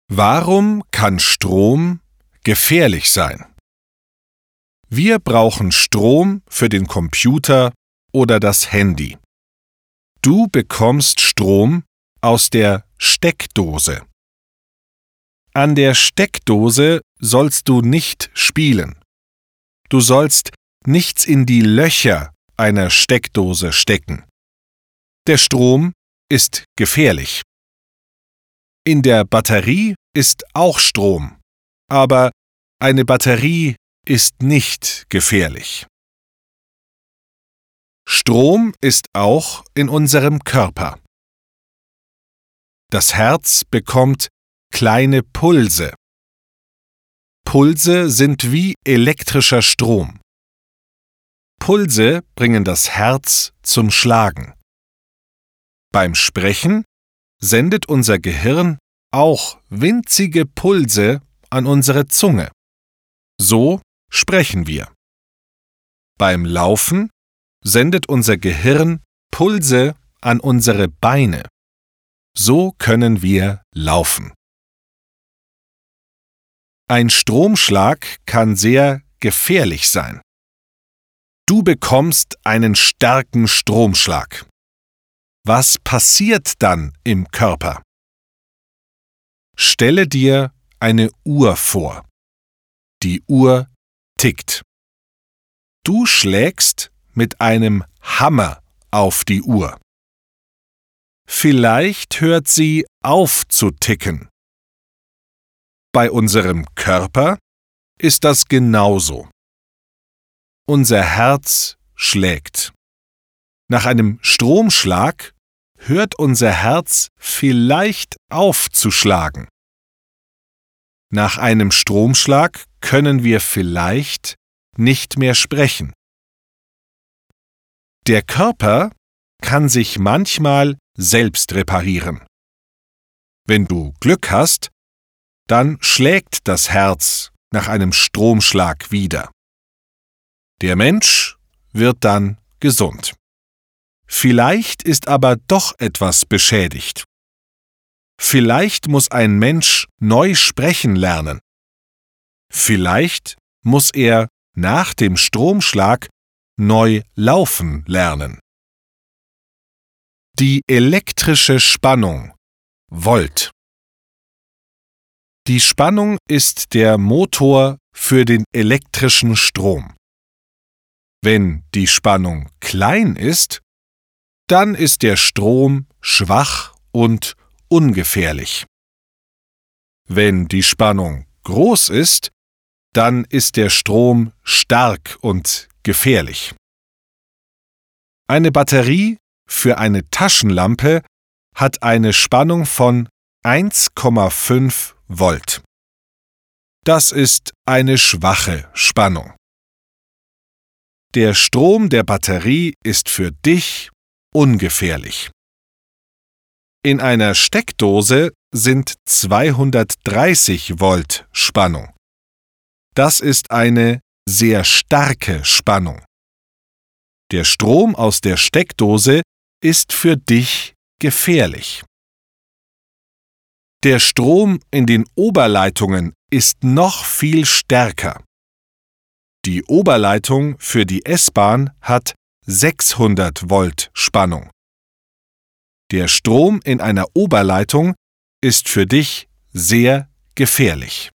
Warum kann Strom gefährlich sein? Wir brauchen Strom für den Computer oder das Handy. Du bekommst Strom aus der Steckdose. An der Steckdose sollst du nicht spielen. Du sollst nichts in die Löcher einer Steckdose stecken. Der Strom ist gefährlich. In der Batterie ist auch Strom, aber eine Batterie ist nicht gefährlich. Strom ist auch in unserem Körper. Das Herz bekommt kleine Pulse. Pulse sind wie elektrischer Strom. Pulse bringen das Herz zum Schlagen. Beim Sprechen sendet unser Gehirn auch winzige Pulse an unsere Zunge. So sprechen wir. Beim Laufen sendet unser Gehirn Pulse an unsere Beine. So können wir laufen. Ein Stromschlag kann sehr gefährlich sein. Du bekommst einen starken Stromschlag. Was passiert dann im Körper? Stelle dir eine Uhr vor. Die Uhr tickt. Du schlägst mit einem Hammer auf die Uhr. Vielleicht hört sie auf zu ticken. Bei unserem Körper ist das genauso. Unser Herz schlägt. Nach einem Stromschlag hört unser Herz vielleicht auf zu schlagen. Nach einem Stromschlag können wir vielleicht nicht mehr sprechen. Der Körper kann sich manchmal selbst reparieren. Wenn du Glück hast, dann schlägt das Herz nach einem Stromschlag wieder. Der Mensch wird dann gesund. Vielleicht ist aber doch etwas beschädigt. Vielleicht muss ein Mensch neu sprechen lernen. Vielleicht muss er nach dem Stromschlag neu laufen lernen. Die elektrische Spannung, Volt. Die Spannung ist der Motor für den elektrischen Strom. Wenn die Spannung klein ist, dann ist der Strom schwach und ungefährlich. Wenn die Spannung groß ist, dann ist der Strom stark und gefährlich. Eine Batterie für eine Taschenlampe hat eine Spannung von 1,5 Volt. Das ist eine schwache Spannung. Der Strom der Batterie ist für dich ungefährlich. In einer Steckdose sind 230 Volt Spannung. Das ist eine sehr starke Spannung. Der Strom aus der Steckdose ist für dich gefährlich. Der Strom in den Oberleitungen ist noch viel stärker. Die Oberleitung für die S-Bahn hat 600 Volt Spannung. Der Strom in einer Oberleitung ist für dich sehr gefährlich.